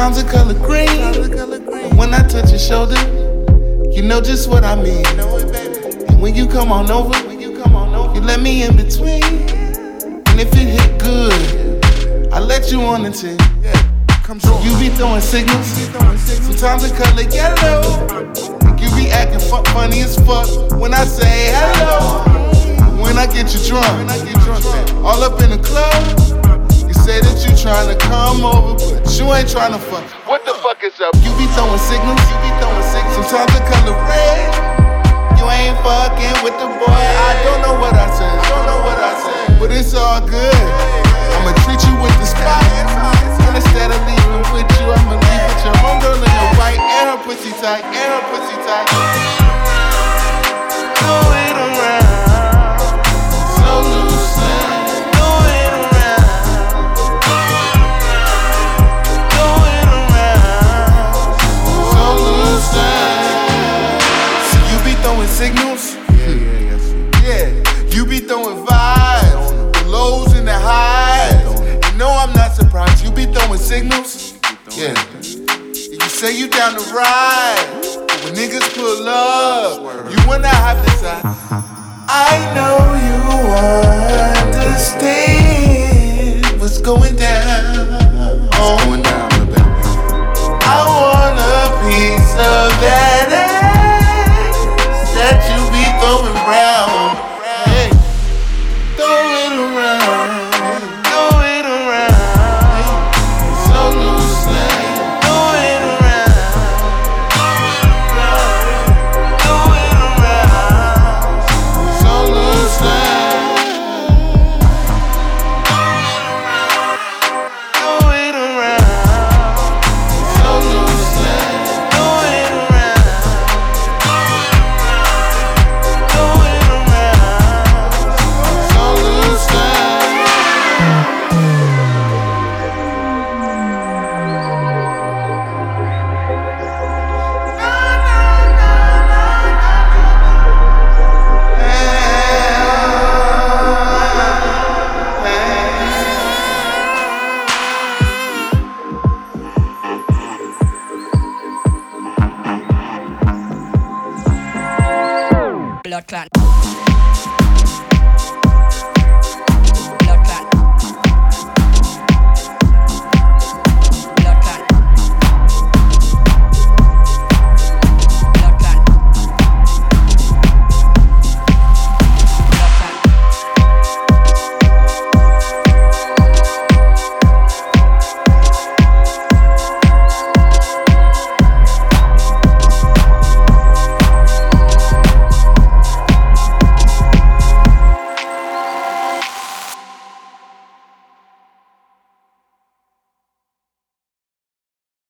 Sometimes the color green. And when I touch your shoulder, you know just what I mean. And when you come on over, you let me in between. And if it hit good, I let you on into it. You be throwing signals. Sometimes the color yellow. And you be acting funny as fuck when I say hello. When I get you drunk, all up in the club. You say that you tryna come over, but you ain't tryna fuck. What the fuck is up? You be throwing signals. Sometimes the color red. You ain't fucking with the boy. I don't know what I said, but it's all good. I'ma treat you with the spot. And instead of leaving with you, I'ma leave with your homegirl in your white and her pussy tight. Throw it around, so loose. Throw it around, so loose. So you be throwing signals? Yeah. You be throwing vibes, the lows and the highs. You know I'm not surprised. You be throwing signals? Yeah. You say you down to ride, but when niggas pull up, you wanna have to decide. I know you understand what's going down. I want a piece of that ass that you be throwing round. Hey, throw it around, so loose. Throw it around, so loose. Throw it around, so loose. Throw it around, so loose. Blood clot.